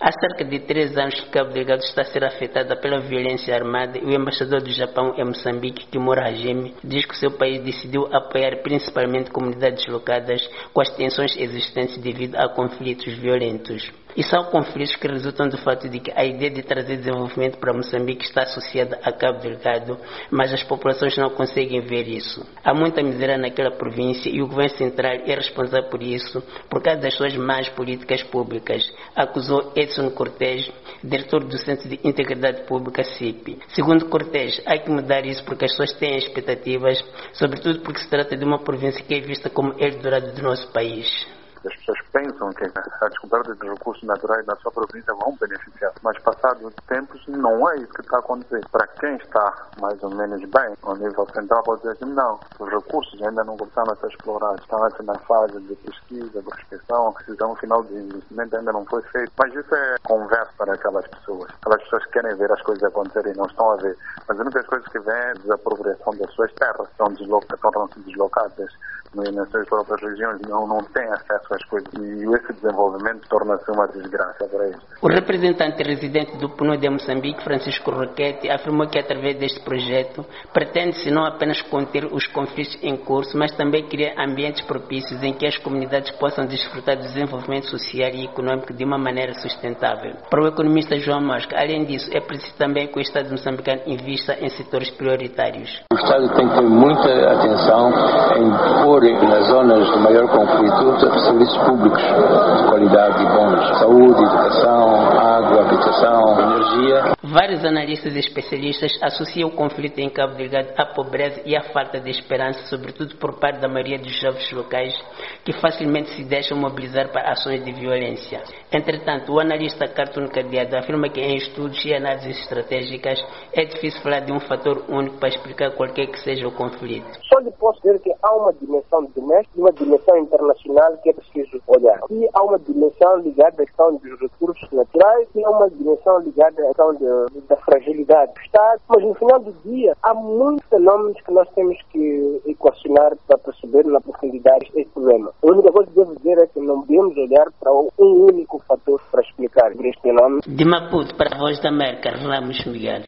Há cerca de 3 anos que Cabo Delgado está a ser afetada pela violência armada e o embaixador do Japão em Moçambique, Kimura Hajime, diz que o seu país decidiu apoiar principalmente comunidades deslocadas com as tensões existentes devido a conflitos violentos. E são conflitos que resultam do fato de que a ideia de trazer desenvolvimento para Moçambique está associada a Cabo Delgado, mas as populações não conseguem ver isso. Há muita miséria naquela província e o governo central é responsável por isso por causa das suas más políticas públicas, acusou Edson Cortés, diretor do Centro de Integridade Pública CIP. Segundo Cortés, há que mudar isso porque as pessoas têm expectativas, sobretudo porque se trata de uma província que é vista como Eldorado do nosso país. As pessoas pensam que a descoberta de recursos naturais na sua província vão beneficiar, mas passados tempos não é isso que está acontecendo. Para quem está mais ou menos bem, ao nível central pode dizer que não, os recursos ainda não começaram a ser explorados, estão assim na fase de pesquisa, prospecção, decisão final de investimento ainda não foi feito, mas isso é conversa para aquelas pessoas. Aquelas pessoas querem ver as coisas acontecerem e não estão a ver, mas as únicas coisas que vêm é a desapropriação das suas terras, tornam-se deslocadas nas suas próprias regiões, não têm acesso às coisas e esse desenvolvimento torna-se uma desgraça para eles. O representante residente do PNUD de Moçambique, Francisco Roquete, afirmou que através deste projeto pretende-se não apenas conter os conflitos em curso, mas também criar ambientes propícios em que as comunidades possam desfrutar do desenvolvimento social e econômico de uma maneira sustentável. Para o economista João Mosca, além disso, é preciso também que o Estado moçambicano invista em setores prioritários. O Estado tem que ter muita atenção em pôr nas zonas de maior conflito serviços públicos de qualidade e bons, saúde, educação, água, habitação, energia. Vários analistas e especialistas associam o conflito em Cabo Delgado à pobreza e à falta de esperança, sobretudo por parte da maioria dos jovens locais, que facilmente se deixam mobilizar para ações de violência. Entretanto, o analista Cartoon Cadeado afirma que em estudos e análises estratégicas é difícil falar de um fator único para explicar qualquer que seja o conflito. Só lhe posso dizer que há uma dimensão doméstica e uma dimensão internacional que é preciso olhar. E há uma dimensão ligada à questão dos recursos naturais e há uma dimensão ligada à questão da fragilidade do Estado. Mas no final do dia, há muitos fenômenos que nós temos que equacionar para perceber na profundidade este problema. A única coisa que devo dizer é que não podemos olhar para um único fator para explicar este fenômeno. De Maputo para a Voz da América, Ramos Miguel.